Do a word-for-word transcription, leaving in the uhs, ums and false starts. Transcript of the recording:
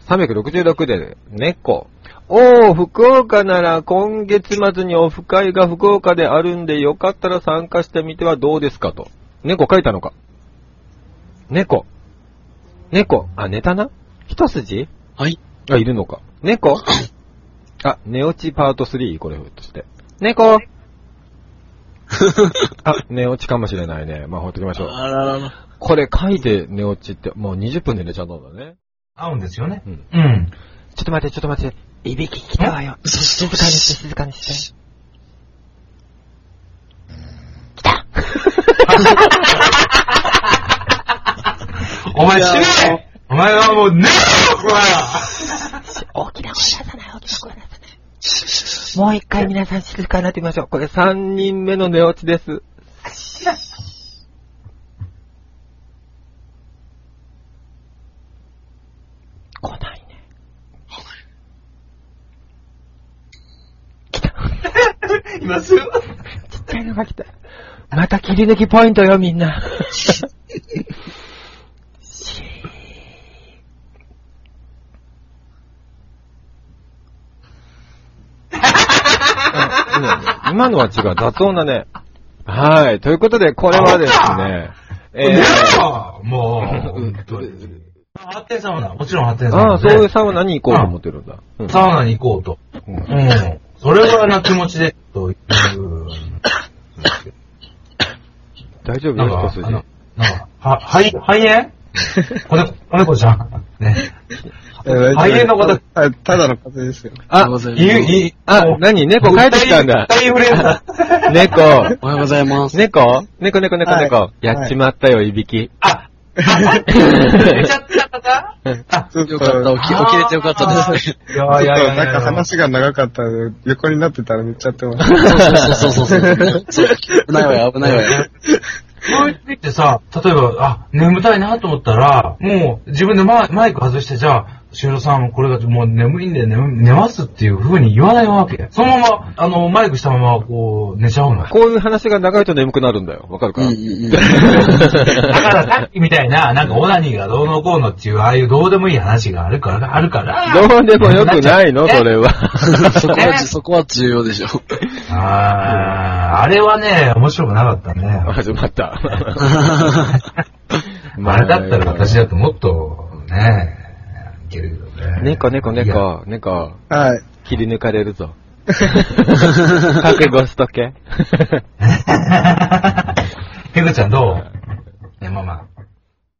さんびゃくろくじゅうろくで、猫。おー、福岡なら今月末にオフ会が福岡であるんで、よかったら参加してみてはどうですかと。猫書いたのか。猫。猫。あ、寝たな一筋はい。 あ、いるのか。猫あ、寝落ちパートスリー、これひょっとして。猫あ、寝落ちかもしれないね。まあ、ほっときましょう。 あららら。 これ書いて寝落ちって、もうにじゅっぷんで寝ちゃったんだね。 合うんですよね。 うん。 うん。 ちょっと待って、ちょっと待って。いびき来たわよ。静かにして、静かにして。来たお前死ねお前はもう寝ろお前は大きな声出さない、大きな声出さない。もう一回皆さん静かになってみましょう。これさんにんめの寝落ちです。来ないね。来た。 いますよ。 ちっちゃいのが来た。また切り抜きポイントよ、みんな。今のは違う、雑音だね。はい。ということで、これはですね。 えー、もう、発展サウナ。もちろん発展サウナ。 ああ、そういうサウナに行こうと思ってるんだ。 うん、サウナに行こうと。うん。うん、それぐらいな気持ちで、という。 大丈夫よ、一筋。なんか、 は、はい、肺炎子猫、子猫ちゃん。ね。肺炎のこと。 ただの風邪ですよ。 あ、いい、あ、なに猫帰ってきたんだ。 インフルエンザ。 猫。 おはようございます。 猫猫猫猫猫。やっちまったよ、いびき。 あ、寝ちゃったかあ、よかった、起き、起きれてよかったですね。 いやいやいや、なんか話が長かったので、横になってたら寝ちゃってました。 そうそうそうそう。危ないわよ、危ないわよ。 そういう時ってさ、例えば、あ、眠たいなと思ったら、もう自分でマイク外して、じゃあ、しゅんろさん、これがもう眠いんで寝、寝ますっていう風に言わないわけ。そのまま、あの、マイクしたまま、こう、寝ちゃうの。 こういう話が長いと眠くなるんだよ。わかるか、うんうんうん、 だからさっきみたいな、なんかオナニーがどうのこうのっていう、ああいうどうでもいい話があるから、あるから。 どうでもよくないのそれは。 そこは、そこは重要でしょ。 ああ、あれはね、面白くなかったね。 始まった。 あれだったら私だともっと、ね、いけるけどね。 猫猫猫、猫。 はい。 切り抜かれるぞ。覚悟しとけ。 ペグちゃんどうね、ママ。